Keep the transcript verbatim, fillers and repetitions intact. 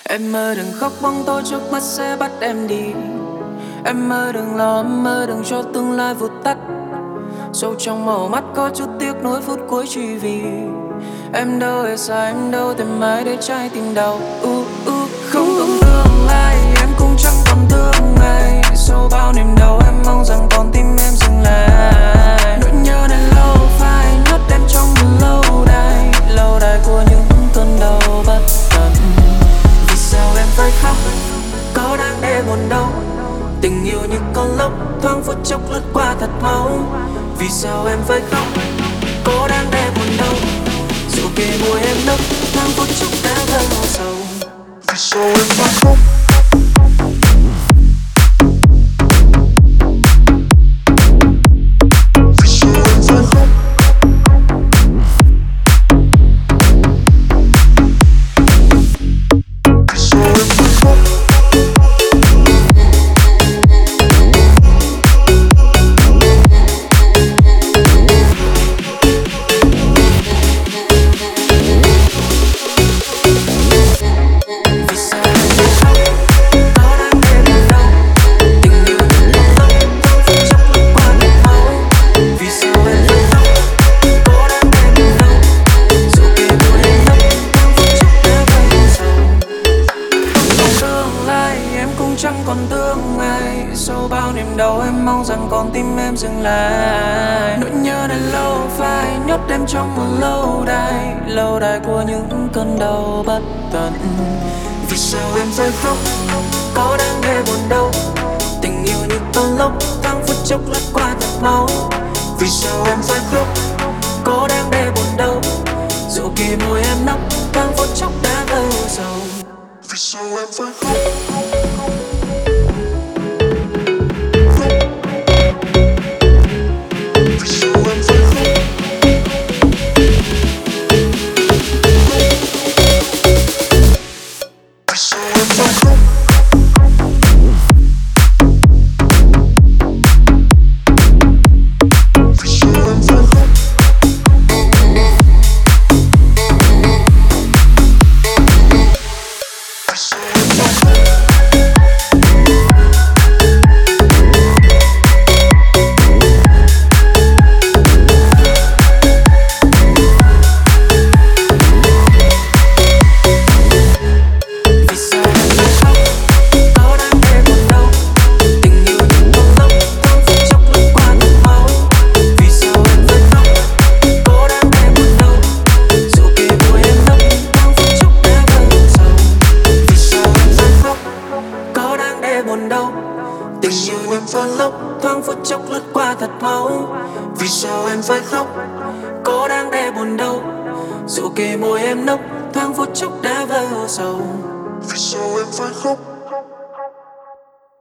Em mơ đừng khóc, bóng tối trước mắt sẽ bắt em đi. Em mơ đừng lo, em mơ đừng cho tương lai vụt tắt. Sâu trong màu mắt có chút tiếc nuối phút cuối chỉ vì em đâu hề sai, em đâu tìm ai để trái tim đau. uh, uh, Không còn tương lai, em cũng chẳng còn thương ngày. Sau bao niềm đau em mong rằng con tim em dừng lại. Nỗi nhớ này lâu phai nhốt em trong một lâu đài, lâu đài của những cơn đau bất tận. Vì sao em phải khóc, có đáng để buồn đâu. Tình yêu như con lốc thoáng phút chốc lướt qua thật máu. Vì sao em phải khóc, có đáng để buồn đâu. Dù kề môi em nốc thoáng phút chốc đã vơi màu sầu. Vì sao em phải khóc. Chẳng còn tương ai. Sau bao niềm đau em mong rằng con tim em dừng lại. Nỗi nhớ này lâu phai nhốt em trong một lâu đài, lâu đài của những cơn đau bất tận. Vì sao em phải khóc, có đáng để buồn đâu. Tình yêu như cơn lốc thoáng phút chốc lướt qua thật máu. Vì sao em phải khóc, có đáng để buồn đâu. Dù kề môi em nốc thoáng phút chốc đã vơi sầu. Vì sao em phải khóc. Tình yêu như cơn lốc thoáng phút chốc lướt qua thật máu. Vì sao em phải khóc, có đáng để buồn đâu. Dù kề môi em nốc thoáng phút chốc đã vơi sầu. Vì sao em phải khóc.